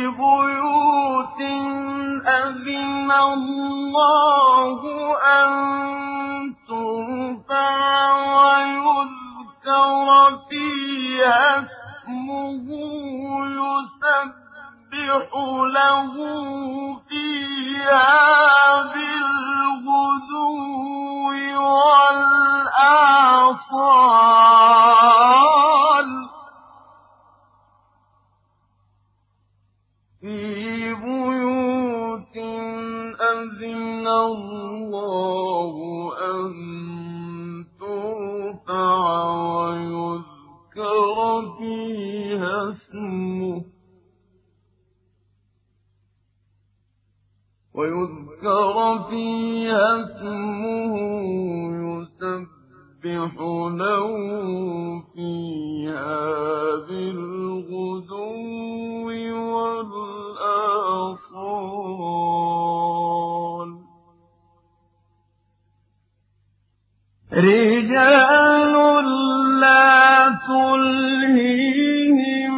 بيوت أذن الله أن ترفع ويذكر فيها اسمه يسبح له فيها بالغدو والآصال في بيوت أذن الله أن ترفع ويذكر فيها اسمه يسبح له فيها بالغدو والآصال رجال لا تلهيهم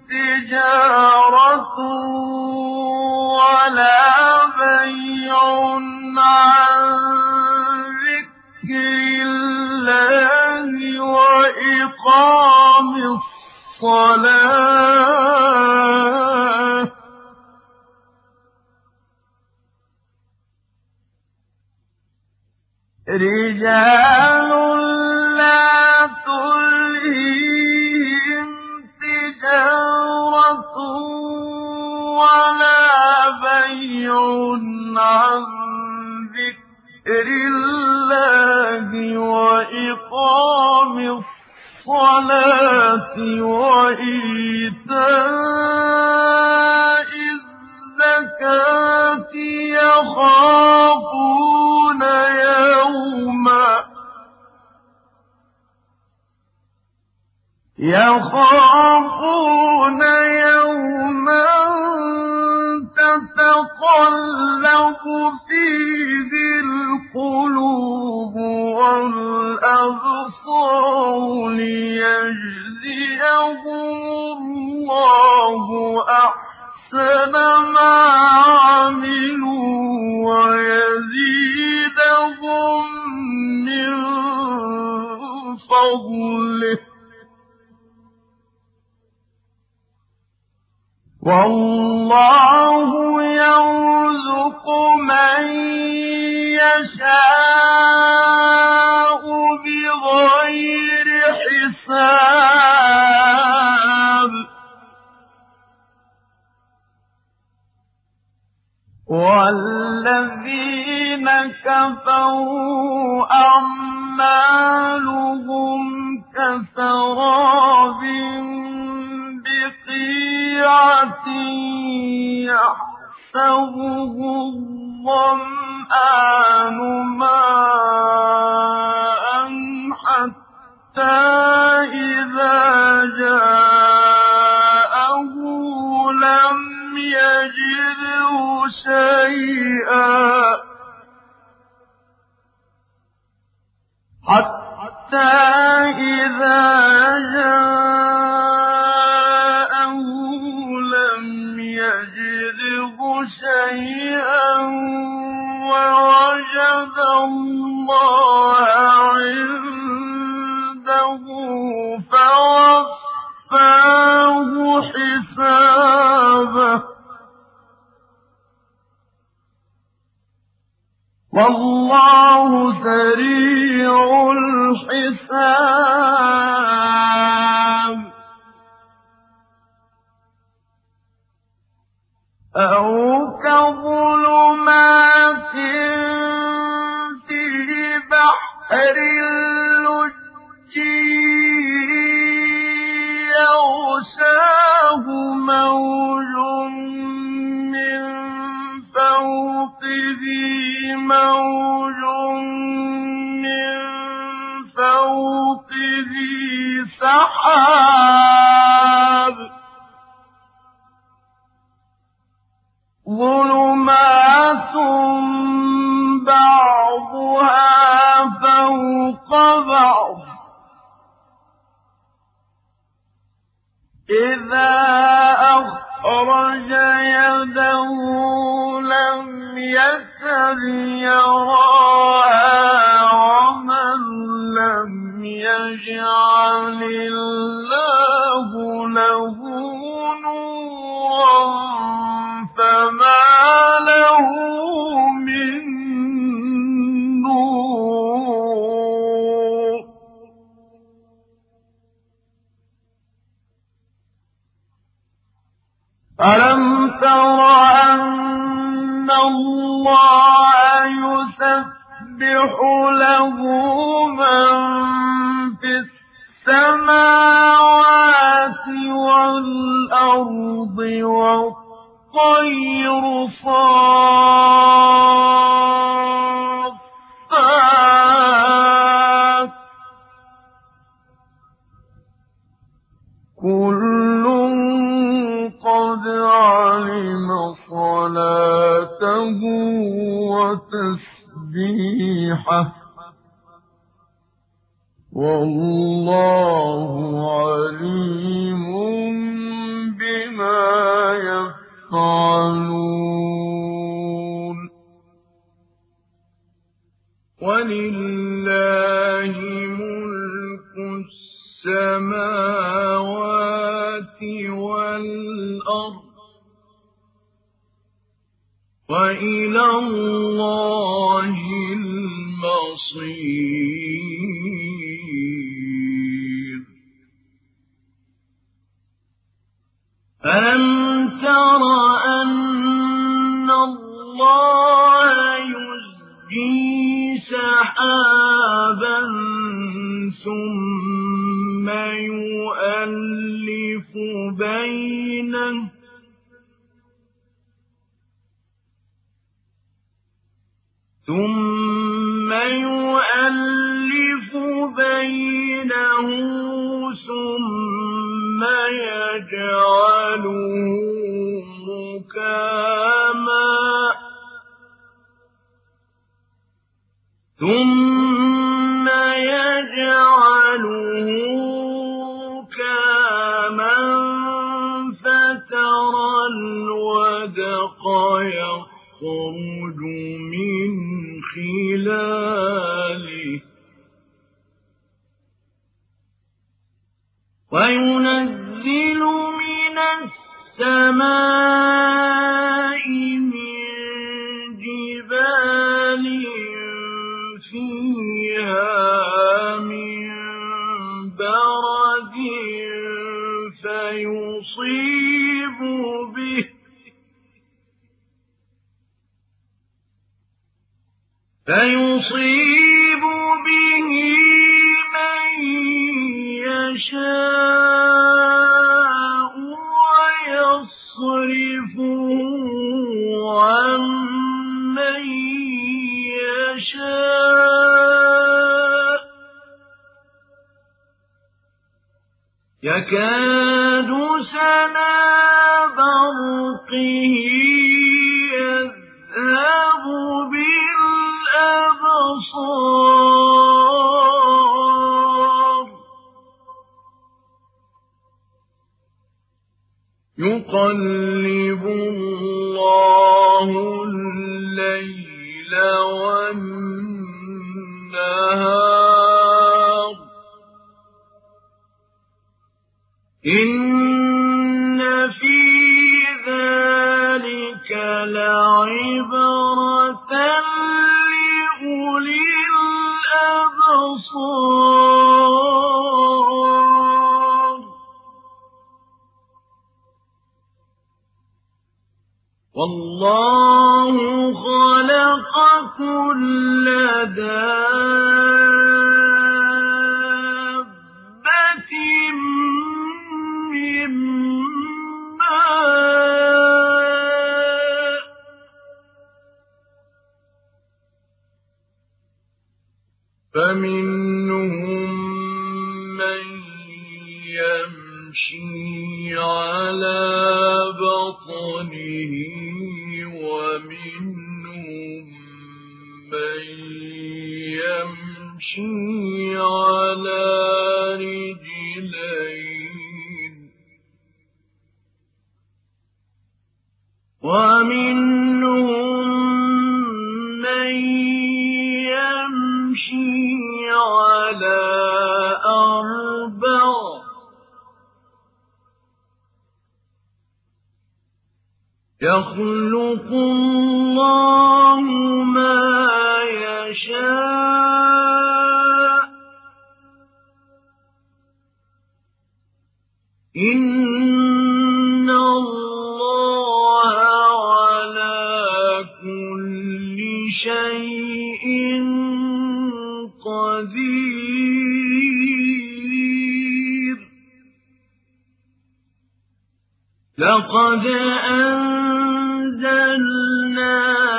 تجارة ولا بيع عن ذكر الله وإقام الصلاة رجال لا تلهيهم تجارة ولا بيع عن ذكر الله وإقام الصلاة وإيتاء الزكاة يخافون يوما تتقلب فيه القلوب والأبصار ليجزيهم الله أحسن ما عملوا ويزيدهم من فضله والله يرزق من يشاء بغير حساب والذين كفروا أعمالهم كسراب بقيعة يحسبه الظمآن ماء حتى إذا جاءه لم يجده شيئا حتى إذا جاءه لم يجده شيئا ووجد الله عنده فوفاه حسابه والله سريع الحساب أو كظلمات في بحر اللجي يغشاه موج من فوقه موج من فوقه سحاب ظلمات بعضها فوق بعض إذا أخرج يده لم يكد يراها ومن لم يجعل الله له نورا فما له من نور. ألم تر أن الله يسبح له من في السماوات والأرض والطير صافات كل قد علم صلاته وتسبيحه والله عليم بما يفعلون. ولله ملك السماوات والأرض وإلى الله المصير. ألم تر أن الله يزجي سحابا ثم يؤلف بينه ثم يجعله ركاما فترى الودق يخرج من خلاله وينزل من السماء من جبال فيها من برد فيصيب به من يشاء ويصرفه عن من يشاء يكاد سنا برقه يذهب بالأبصار يقلب الله الليل والنهار إن في ذلك لعبرة لأولي الأبصار والله خلق كل دابة من ماء فمنهم من يمشي على بطنه ومنهم من يمشي على رجلين ومنهم من يمشي على أربع يخلق الله ما يشاء إن الله على كل شيء قدير لقد أنزلنا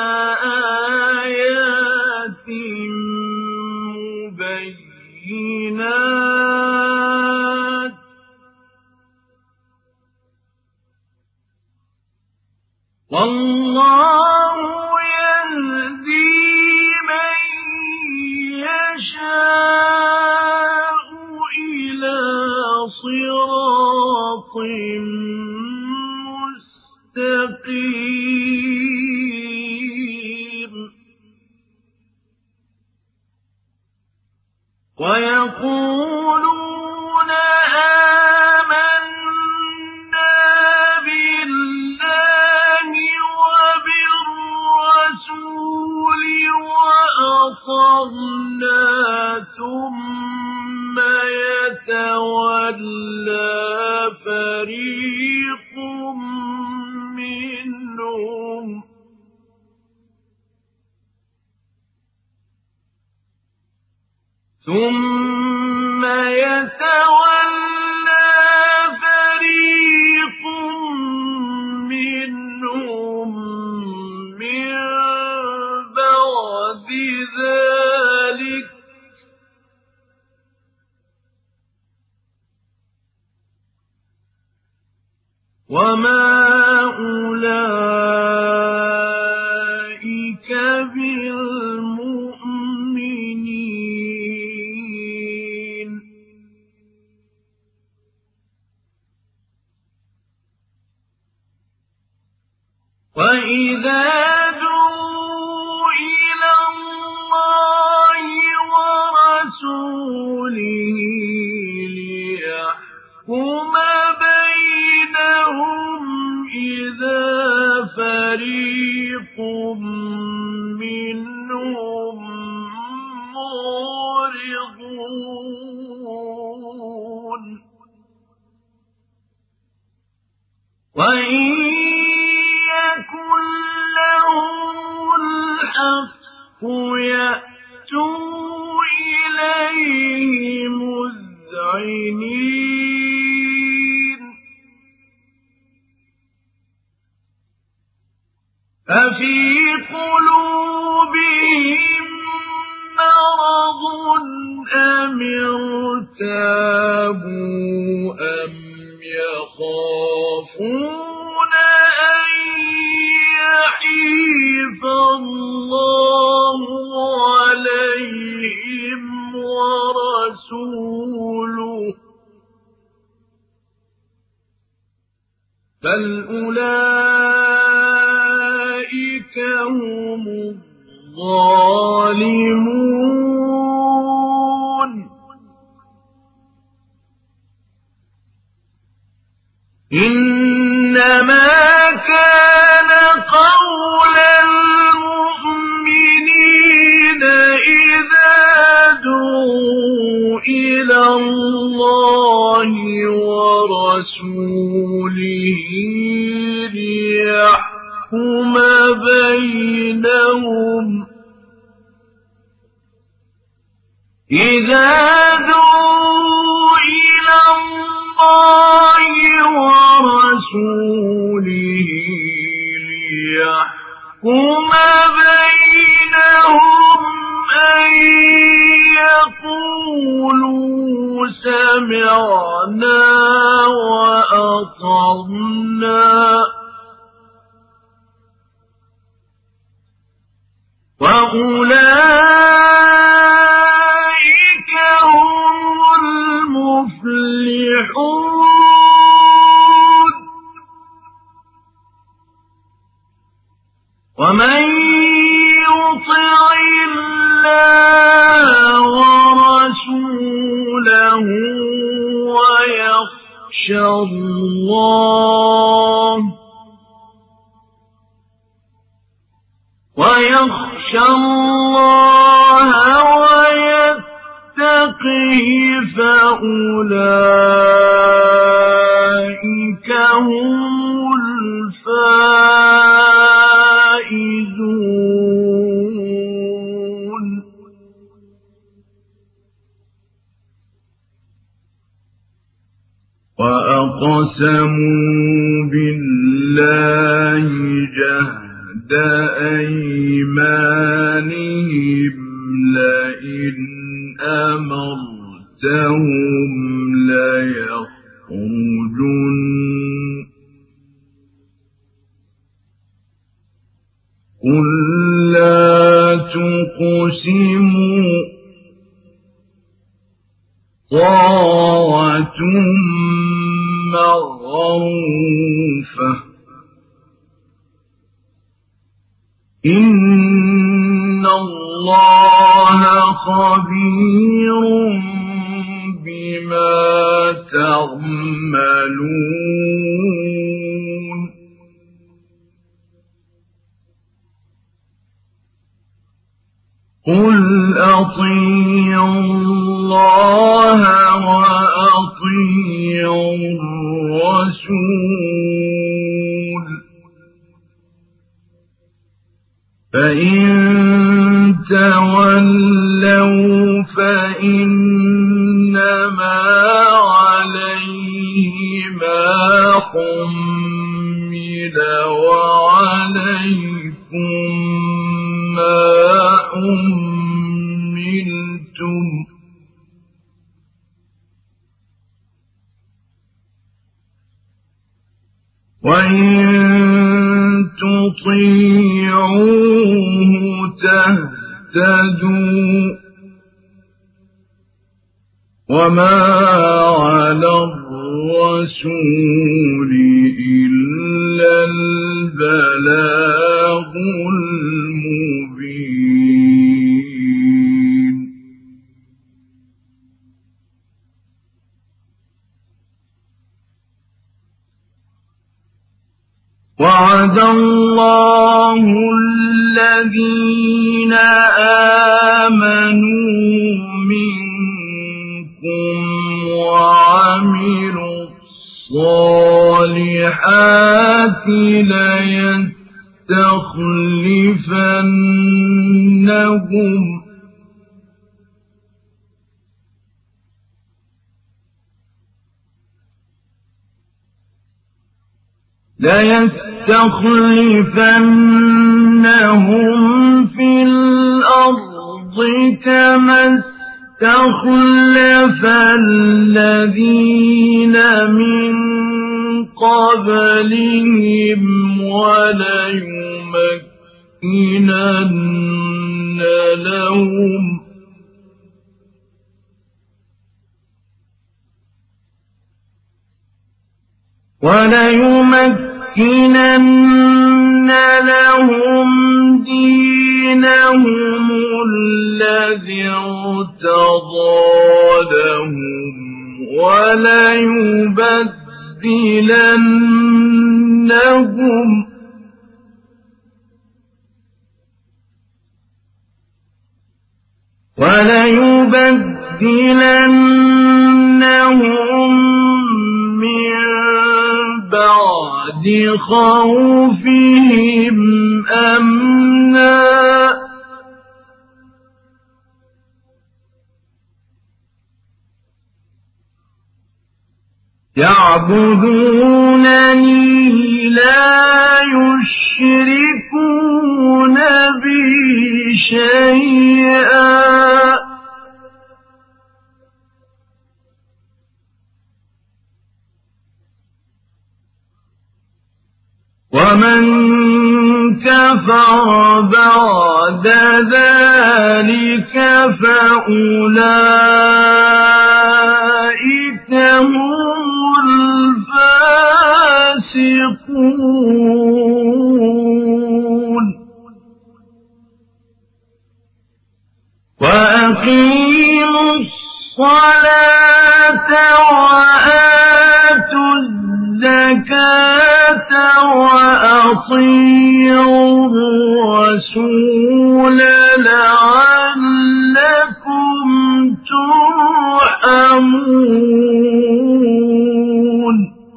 آيات مبينات والله يهدي من يشاء إلى صراط مستقيم ويقولون آمنا بالله وبالرسول وأطعنا ثم يتولى فريق منهم من بعد ذلك وما أولئك بالمؤمنين وإذا دعوا إلى الله ورسوله ليحكم بينهم إذا فريق منهم معرضون وإن يكن لهم الحق يأتوا إليه مذعنين أفي قلوبهم مرض أم ارتابوا أم يخافون أن يحيف الله عليهم ورسوله بل أولئك هم الظالمون إنما كان قول المؤمنين إذا دعوا إلى الله ورسوله ليحكم بينهم إذا دعوا إلى الله ورسوله ليحكم بينهم أن يقولوا سمعنا وأطعنا وأولئك هم المفلحون ومن يطع الله ورسوله ويخشى الله ويتقه فأولئك هم الفائزون. وأقسموا بالله جهد أيمانهم لئن أمرتهم ليخرجن قل لا تقسموا طاعة معروفة إن الله خبير بما تعملون. قل أطيعوا الله وأطيعوا الرسول فإن تولوا فإنما عليه ما حمل وعليكم ما حملتم وإن تطيعوه تهتدوا وما على الرسول إلا البلاغ المبين. وعد الله الذين آمنوا منكم وعملوا الصالحات ليستخلفنهم في الأرض كما استخلف الذين من قبلهم وليمكنن لهم دينهم الذي ارتضى لهم وليبدلنهم من بعد خوفهم أمنا يعبدونني لا يشركون بي شيئا ومن كفر بعد ذلك فأولئك هم الفاسقون. وأقيموا الصلاة وآتوا الزكاة وأطيعوا الرسول لعلكم ترحمون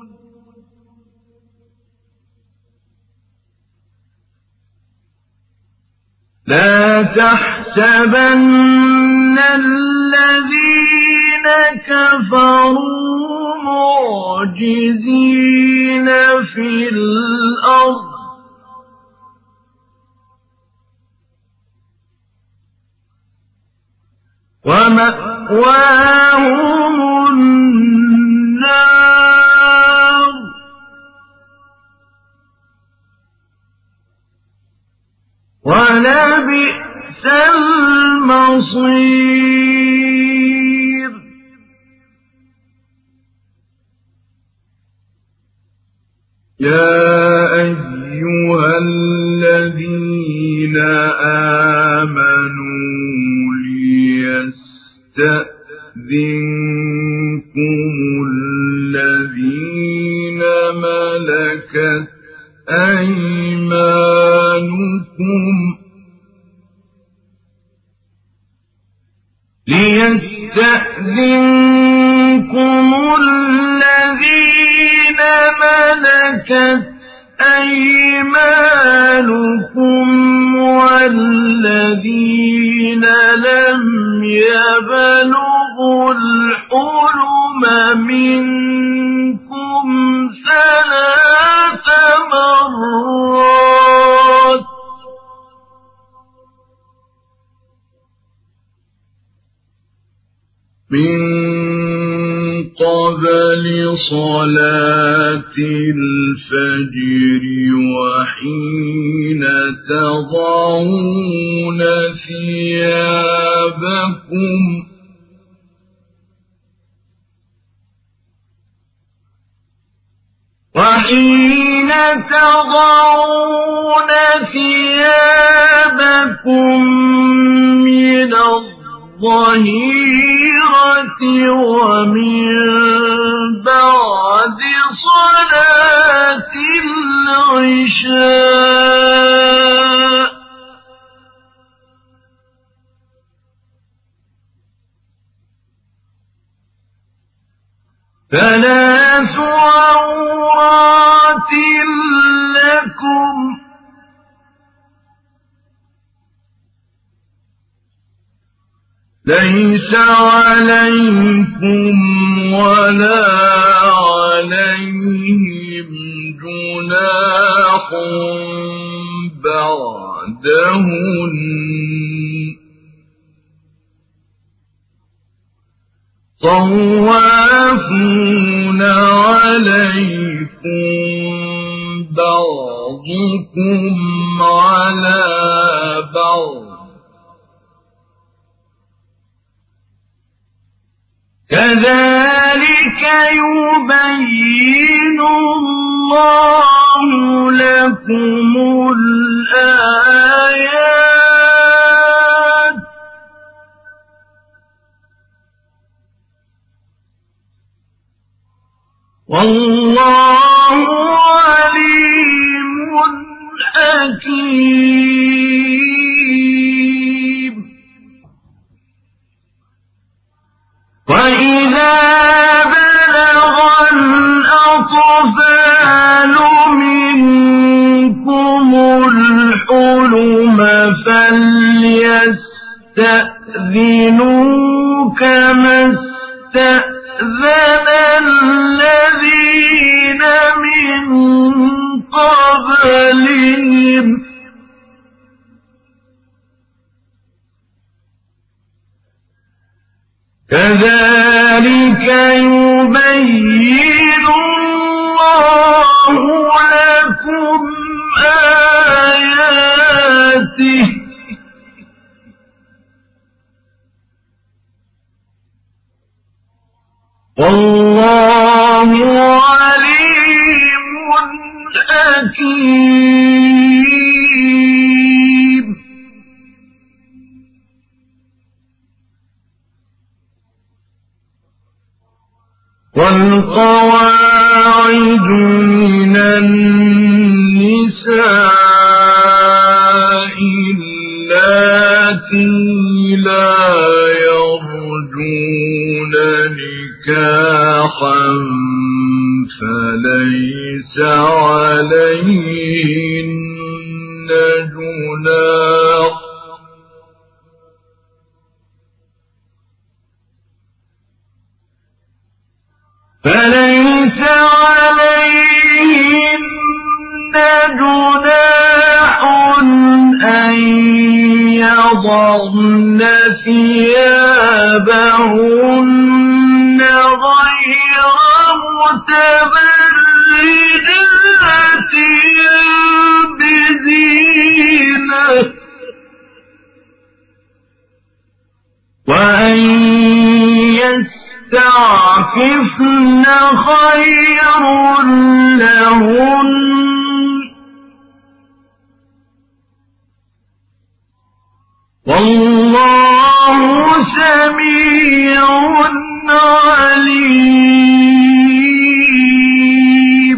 لا تحسبن الذين كفروا معجزين في الأرض ومأواهم النار ولبئس المصير يا أيها الذين آمنوا ليستأذنكم الذين ملكت أيمانكم والذين لم يبلغوا الحلم منكم 3 مرات من قبل صلاة الفجر وحين تضعون ثيابكم من الظهيرة ومن بعد صلاة العشاء ثلاث عورات لكم ليس عليكم ولا عليهم جناح بعدهن طوافون عليكم بعضكم على بعض كذلك يبين الله لكم الآيات والله عليم حكيم وإذا بلغ الأطفال منكم الحلم فليستأذنوا كما استأذن الذين من قبلهم كذلك يبين الله لكم آياته والله عليم حكيم والقواعد من النساء اللاتي لا يرجون نكاحا فليس عليهن جناح أن يضعن ثيابهن غير متبرجات بزينة وأن يستعففن خير لهن والله سميع عليم.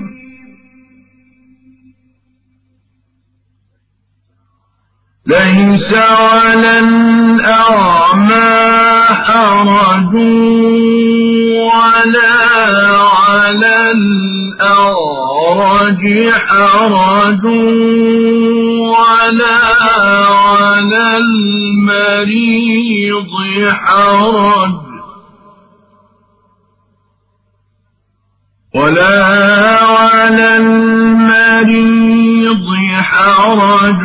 ليس على الأعمى حرج ولا على الأعرج حرج ولا على المريض حرج ولا على المريض حرج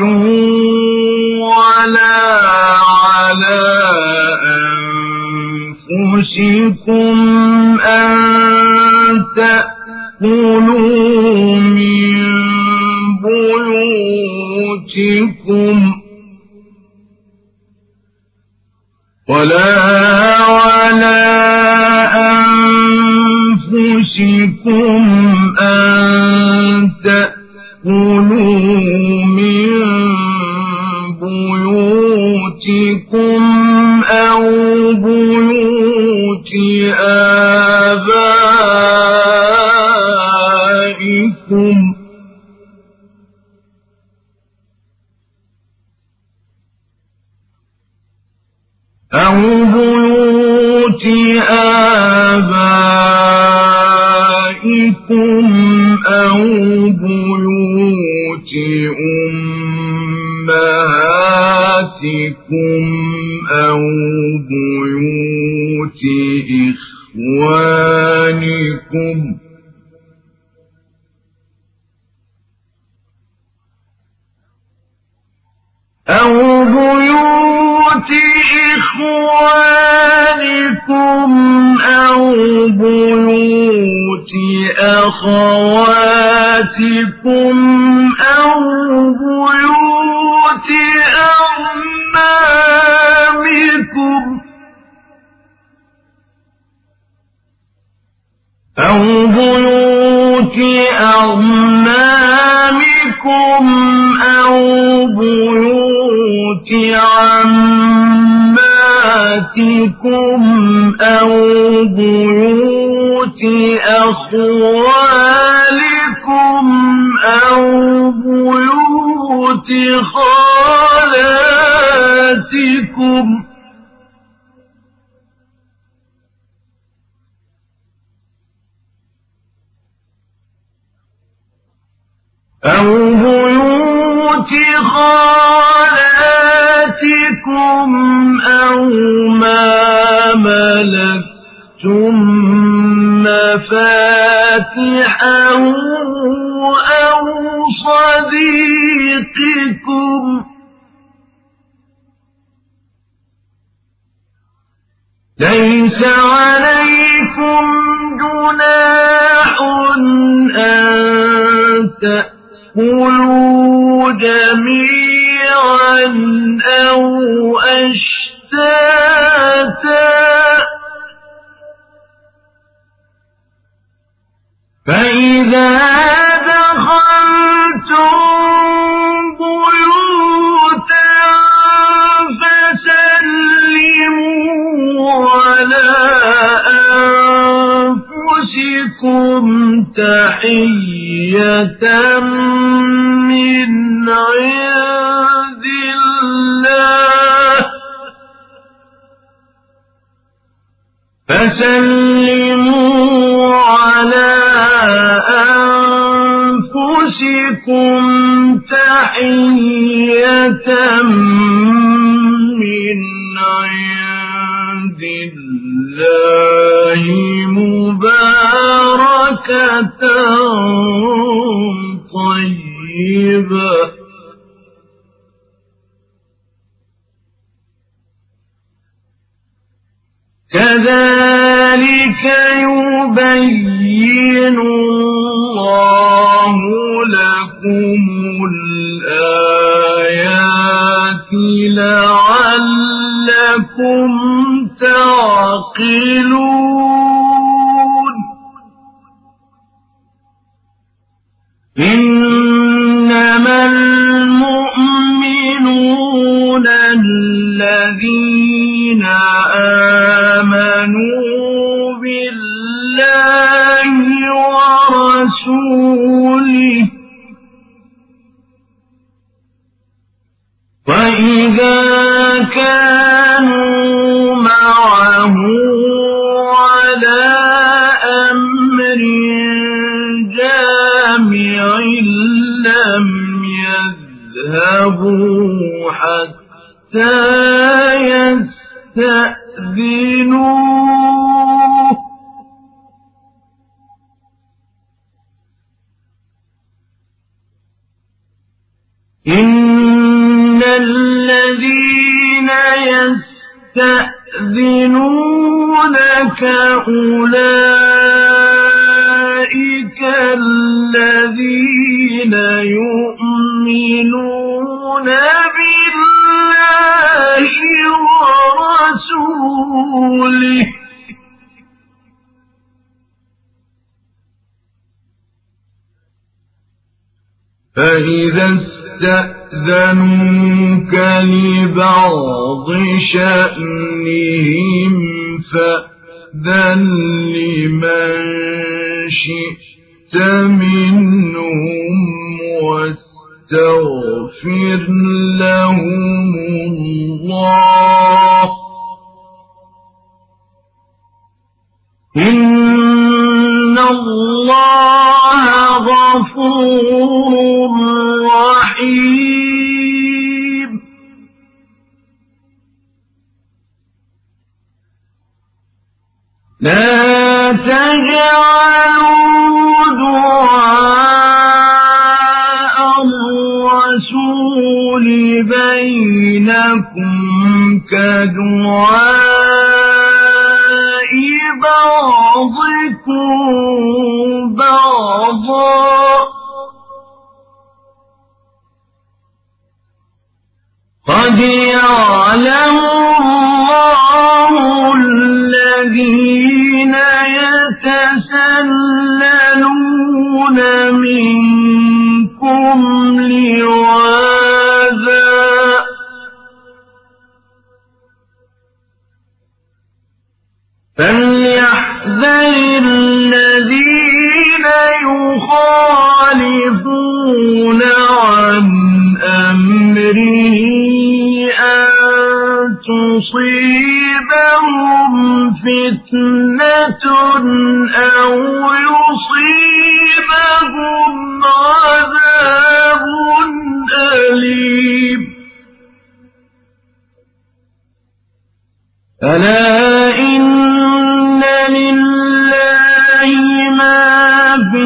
ولا على أنفسكم أن تأكلوا من بيوتكم ولا على أنفسكم أن تأكلوا من بيوتكم أو بيوت آبائكم أو بيوت آبائكم أو بيوت أمهاتكم أو بيوت إخوانكم أو بيوت إخوانكم أو بيوت أخواتكم أو بيوت أعمامكم أو بيوت أعمامكم أو بيوت عماتكم أو بيوت أخوالكم أو بيوت خالاتكم أو بيوت خالاتكم أو ما ملكتم مفاتحه أو صديقكم ليس عليكم جناح أن تأكلوا جميعا أو أشتاتا فإذا دخلتم بيوتا فسلموا على أنفسكم تحية من عند الله فسلموا على أنفسكم تحية من عند الله مباركة طيبة كذلك يبين الله لكم الآيات لعلكم تعقلون إنما المؤمنون الذين آمنوا بالله ورسوله وإذا كانوا معه على أمر جامع لم يذهبوا حتى يستأذنوه إن الذين يستأذنونك أولئك الذين يؤمنون بالله ورسوله فإذا استأذنوك لبعض شأنهم فأذن لمن شئت منهم واستغفر لهم الله إن الله غفور رحيم لا تجعلوا دعاء الرسول بينكم كدعاء بعضكم بعضا قد يعلم الله الذين يتسللون منكم لواذا فليحذر الذين يخالفون عن أمره أن تصيبهم فتنة أو يصيبهم عذاب أليم ألا إن لله ما في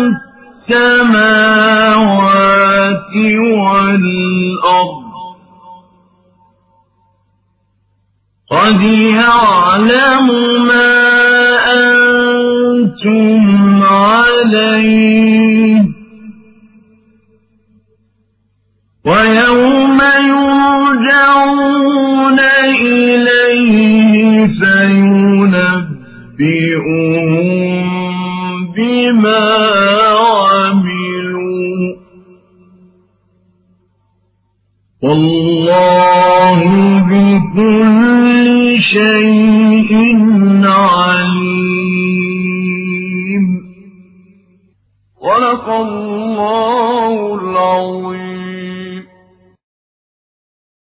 السماوات والأرض قد يعلم ما أنتم عليه ويوم يرجعون إليه فينبئهم بما عملوا والله بكل شيء عليم صدق الله العظيم.